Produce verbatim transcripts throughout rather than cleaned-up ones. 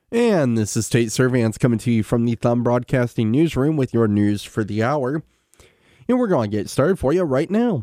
And this is Tate Servants coming to you from the Thumb Broadcasting Newsroom with your news for the hour. And we're going to get started for you right now.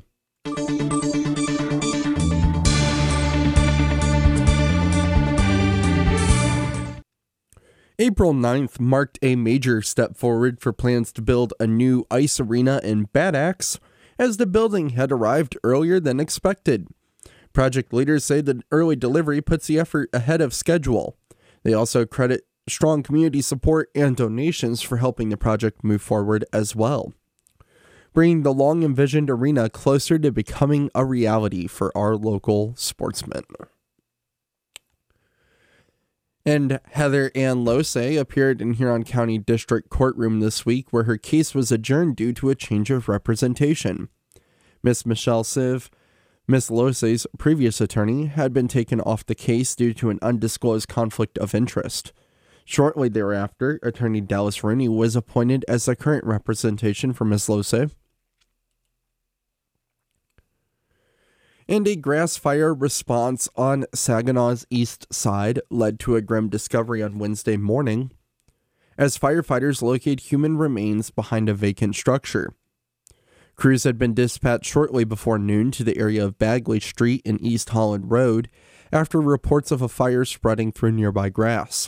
April ninth marked a major step forward for plans to build a new ice arena in Bad Axe, as the building had arrived earlier than expected. Project leaders say the early delivery puts the effort ahead of schedule. They also credit strong community support and donations for helping the project move forward as well, bringing the long-envisioned arena closer to becoming a reality for our local sportsmen. And Heather Ann Lose appeared in Huron County District Courtroom this week, where her case was adjourned due to a change of representation. Miss Michelle Siv, Miss Lose's previous attorney, had been taken off the case due to an undisclosed conflict of interest. Shortly thereafter, Attorney Dallas Rooney was appointed as the current representation for Miss Lose. And a grass fire response on Saginaw's east side led to a grim discovery on Wednesday morning, as firefighters located human remains behind a vacant structure. Crews had been dispatched shortly before noon to the area of Bagley Street and East Holland Road after reports of a fire spreading through nearby grass.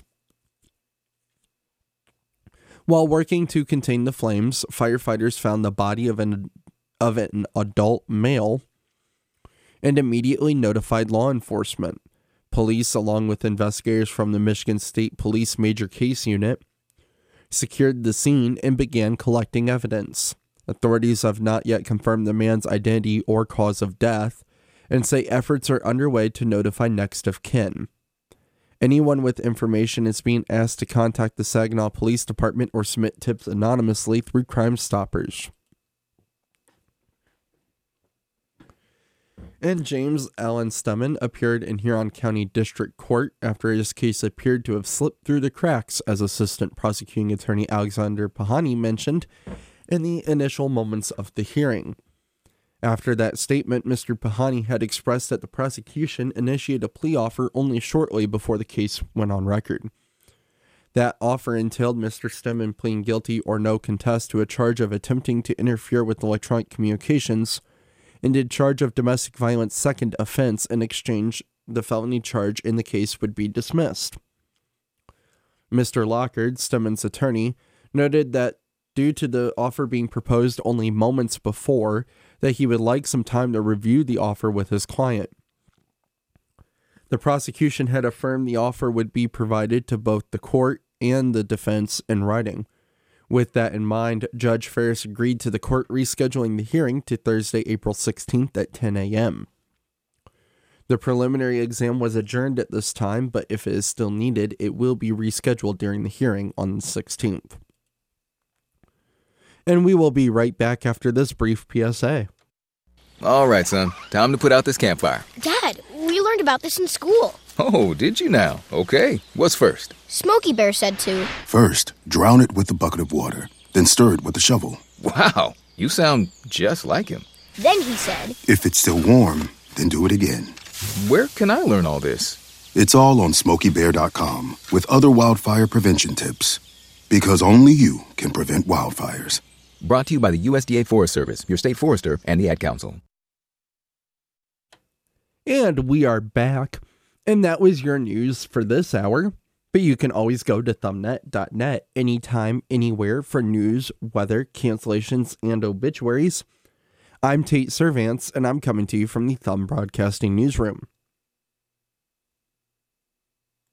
While working to contain the flames, firefighters found the body of an, of an adult male and immediately notified law enforcement. Police, along with investigators from the Michigan State Police Major Case Unit, secured the scene and began collecting evidence. Authorities have not yet confirmed the man's identity or cause of death, and say efforts are underway to notify next of kin. Anyone with information is being asked to contact the Saginaw Police Department or submit tips anonymously through Crime Stoppers. And James Allen Stemmen appeared in Huron County District Court after his case appeared to have slipped through the cracks, as Assistant Prosecuting Attorney Alexander Pahani mentioned in the initial moments of the hearing. After that statement, Mister Pahani had expressed that the prosecution initiated a plea offer only shortly before the case went on record. That offer entailed Mister Stemmen pleading guilty or no contest to a charge of attempting to interfere with electronic communications, and did charge of domestic violence second offense. In exchange, the felony charge in the case would be dismissed. Mister Lockard, Stemmen's attorney, noted that due to the offer being proposed only moments before, that he would like some time to review the offer with his client. The prosecution had affirmed the offer would be provided to both the court and the defense in writing. With that in mind, Judge Ferris agreed to the court rescheduling the hearing to Thursday, April sixteenth at ten a.m. The preliminary exam was adjourned at this time, but if it is still needed, it will be rescheduled during the hearing on the sixteenth. And we will be right back after this brief P S A. All right, son. Time to put out this campfire. Dad, we learned about this in school. Oh, did you now? Okay. What's first? Smokey Bear said to. First, drown it with a bucket of water, then stir it with a shovel. Wow, you sound just like him. Then he said, if it's still warm, then do it again. Where can I learn all this? It's all on smokey bear dot com with other wildfire prevention tips. Because only you can prevent wildfires. Brought to you by the U S D A Forest Service, your state forester, and the Ad Council. And we are back. And that was your news for this hour. But you can always go to thumbnet dot net anytime, anywhere for news, weather, cancellations, and obituaries. I'm Tate Servants, and I'm coming to you from the Thumb Broadcasting Newsroom.